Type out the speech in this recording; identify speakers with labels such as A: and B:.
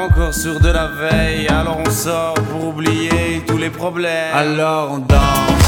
A: encore sur de la veille. Alors on sort pour oublier tous les problèmes. Alors on danse.